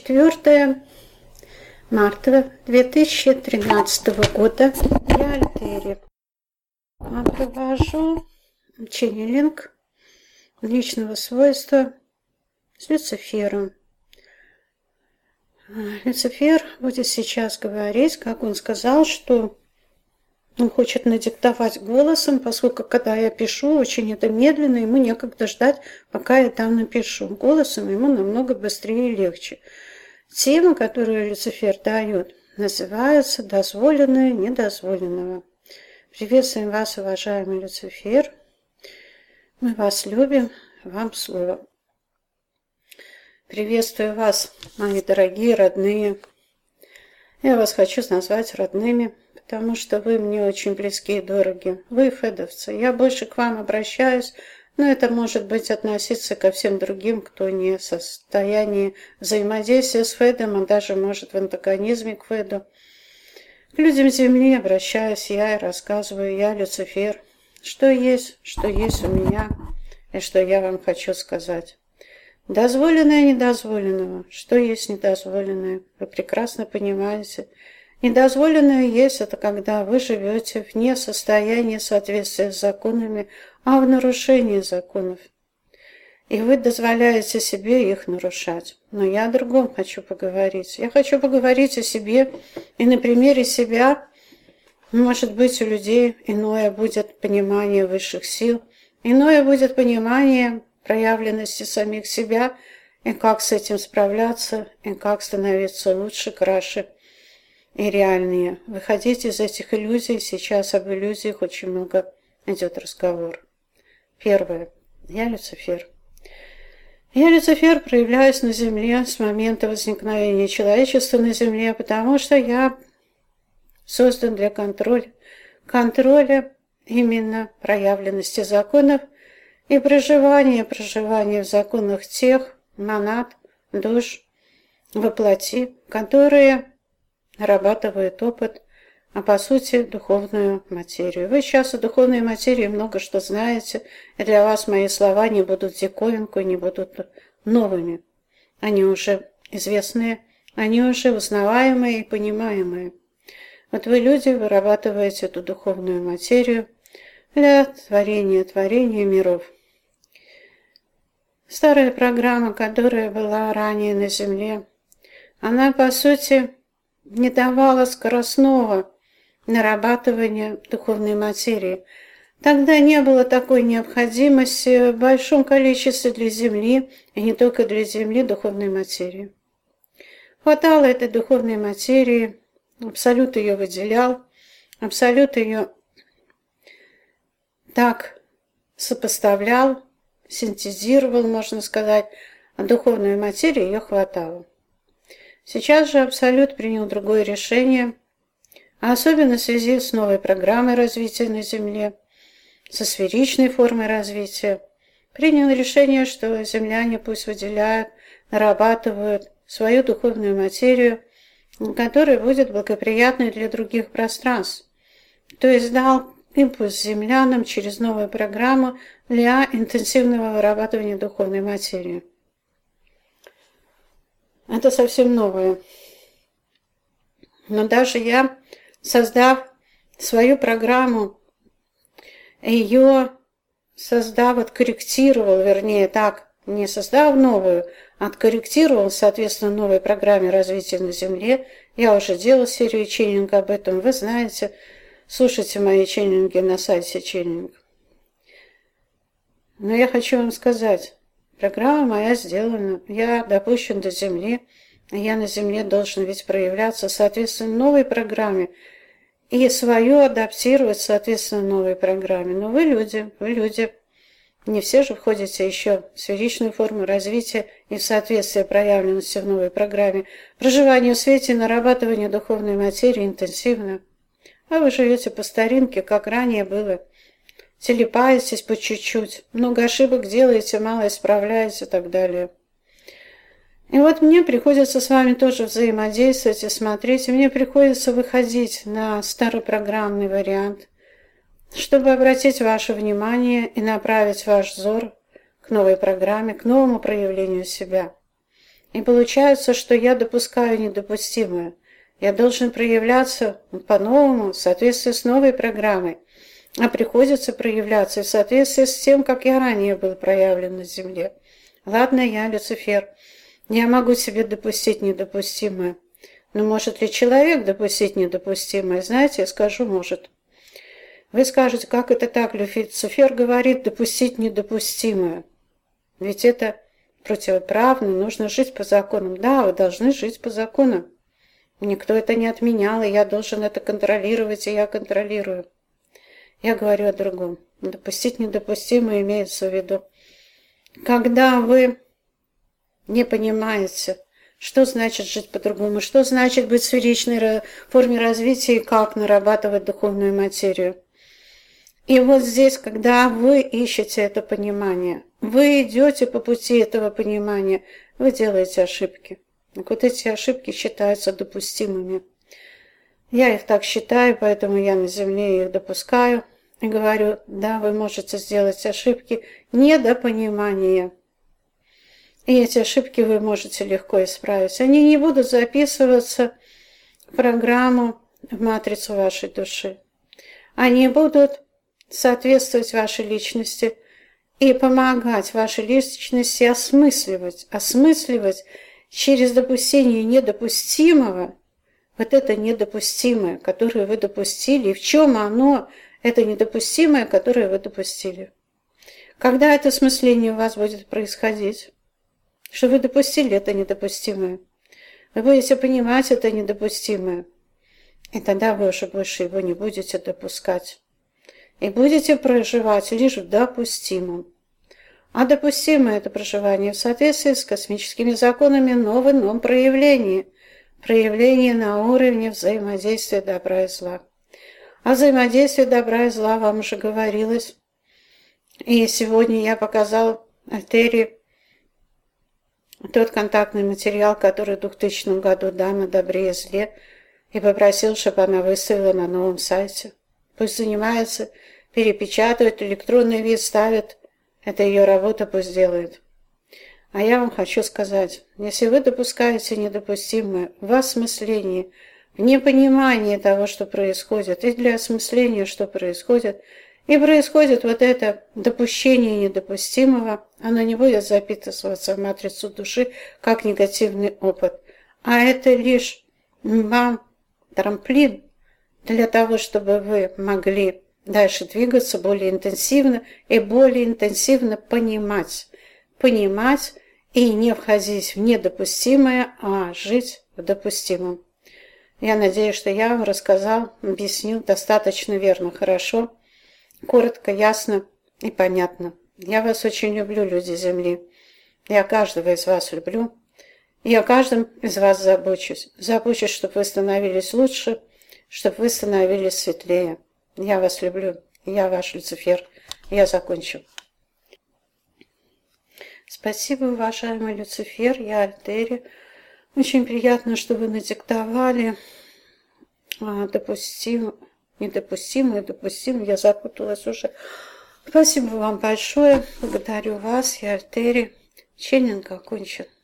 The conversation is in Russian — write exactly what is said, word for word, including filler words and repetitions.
четвёртое марта две тысячи тринадцатого года. Я Альтери. Провожу ченнелинг личного свойства с Люцифером. Люцифер будет сейчас говорить, как он сказал, что он хочет надиктовать голосом, поскольку когда я пишу, очень это медленно, ему некогда ждать, пока я там напишу. Голосом ему намного быстрее и легче. Тема, которую Люцифер дает, называется «Дозволенное недозволенного». Приветствуем вас, уважаемый Люцифер. Мы вас любим. Вам слово. Приветствую вас, мои дорогие родные. Я вас хочу назвать родными, потому что вы мне очень близки и дороги. Вы федовцы. Я больше к вам обращаюсь, но это может быть относиться ко всем другим, кто не в состоянии взаимодействия с Федом, а даже может в антагонизме к Феду. К людям Земли обращаюсь я и рассказываю, я Люцифер, что есть, что есть у меня и что я вам хочу сказать. Дозволенное недозволенного, что есть недозволенное, вы прекрасно понимаете. Недозволенное есть это когда вы живете вне состояния соответствия с законами, а в нарушении законов. И вы дозволяете себе их нарушать. Но я о другом хочу поговорить. Я хочу поговорить о себе, и на примере себя, может быть, у людей иное будет понимание высших сил, иное будет понимание проявленности самих себя, и как с этим справляться, и как становиться лучше, краше и реальнее. Выходить из этих иллюзий, сейчас об иллюзиях очень много идет разговор. Первое. Я Люцифер. Я Люцифер проявляюсь на Земле с момента возникновения человечества на Земле, потому что я создан для контроля, контроля именно проявленности законов и проживания, проживания в законах тех монад, душ, воплоти, которые нарабатывают опыт, а по сути духовную материю. Вы сейчас о духовной материи много что знаете, и для вас мои слова не будут диковинкой, не будут новыми. Они уже известные, они уже узнаваемые и понимаемые. Вот вы, люди, вырабатываете эту духовную материю для творения, творения миров. Старая программа, которая была ранее на Земле, она, по сути, не давала скоростного нарабатывания духовной материи. Тогда не было такой необходимости в большом количестве для Земли, и не только для Земли, духовной материи. Хватало этой духовной материи, Абсолют ее выделял, Абсолют ее так сопоставлял, синтезировал, можно сказать, а духовной материи ее хватало. Сейчас же Абсолют принял другое решение, а особенно в связи с новой программой развития на Земле, со сферичной формой развития, принял решение, что земляне пусть выделяют, нарабатывают свою духовную материю, которая будет благоприятной для других пространств. То есть дал импульс землянам через новую программу для интенсивного вырабатывания духовной материи. Это совсем новое. Но даже я, создав свою программу, ее создав, откорректировал, вернее так, не создав новую, а откорректировал, соответственно, новой программе развития на Земле. Я уже делал серию ченнинга об этом, вы знаете, слушайте мои ченнинги на сайте ченнинг. Но я хочу вам сказать, программа моя сделана, я допущен до Земли, я на Земле должен ведь проявляться, соответственно, новой программе и свою адаптировать, соответственно, новой программе. Но вы люди, вы люди, не все же входите еще в сферичную форму развития и в соответствие проявленности в новой программе. Проживание в свете и нарабатывание духовной материи интенсивно. А вы живете по старинке, как ранее было. Телепаетесь по чуть-чуть, много ошибок делаете, мало исправляете и так далее. И вот мне приходится с вами тоже взаимодействовать и смотреть, и мне приходится выходить на старопрограммный вариант, чтобы обратить ваше внимание и направить ваш взор к новой программе, к новому проявлению себя. И получается, что я допускаю недопустимое. Я должен проявляться по-новому, в соответствии с новой программой. А приходится проявляться в соответствии с тем, как я ранее был проявлен на земле. Ладно, я Люцифер. Я могу себе допустить недопустимое. Но может ли человек допустить недопустимое? Знаете, я скажу, может. Вы скажете, как это так? Люцифер говорит допустить недопустимое. Ведь это противоправно, нужно жить по законам. Да, вы должны жить по законам. Никто это не отменял, и я должен это контролировать, и я контролирую. Я говорю о другом. Допустить недопустимое имеется в виду. Когда вы не понимаете, что значит жить по-другому, что значит быть в сферичной форме развития и как нарабатывать духовную материю. И вот здесь, когда вы ищете это понимание, вы идете по пути этого понимания, вы делаете ошибки. Так вот эти ошибки считаются допустимыми. Я их так считаю, поэтому я на земле их допускаю. И говорю, да, вы можете сделать ошибки недопонимания. И эти ошибки вы можете легко исправить. Они не будут записываться в программу, в матрицу вашей души. Они будут соответствовать вашей личности и помогать вашей личности осмысливать, осмысливать через допустение недопустимого, вот это недопустимое, которое вы допустили, и в чем оно, это недопустимое, которое вы допустили. Когда это осмысление у вас будет происходить, что вы допустили это недопустимое, вы будете понимать это недопустимое, и тогда вы уже больше его не будете допускать. И будете проживать лишь в допустимом. А допустимое это проживание в соответствии с космическими законами, но в ином проявлении. Проявление на уровне взаимодействия добра и зла. О взаимодействии добра и зла вам уже говорилось. И сегодня я показал Альтере тот контактный материал, который в двухтысячном году дам о добре и зле, и попросил, чтобы она выставила на новом сайте. Пусть занимается, перепечатывает, электронный вид ставит. Это ее работа, пусть делает. А я вам хочу сказать, если вы допускаете недопустимое в осмыслении, в непонимании того, что происходит, и для осмысления, что происходит, и происходит вот это допущение недопустимого, оно не будет записываться в матрицу души как негативный опыт. А это лишь вам трамплин для того, чтобы вы могли дальше двигаться более интенсивно и более интенсивно понимать. Понимать и не входить в недопустимое, а жить в допустимом. Я надеюсь, что я вам рассказал, объяснил достаточно верно, хорошо, коротко, ясно и понятно. Я вас очень люблю, люди Земли. Я каждого из вас люблю. И о каждом из вас забочусь. Забочусь, чтобы вы становились лучше, чтобы вы становились светлее. Я вас люблю. Я ваш Люцифер. Я закончу. Спасибо, уважаемый Люцифер. Я Альтери. Очень приятно, что вы надиктовали. А, допустим, недопустимо, допустимо. Я запуталась уже. Спасибо вам большое. Благодарю вас. Я Альтери. Ченнинг окончен.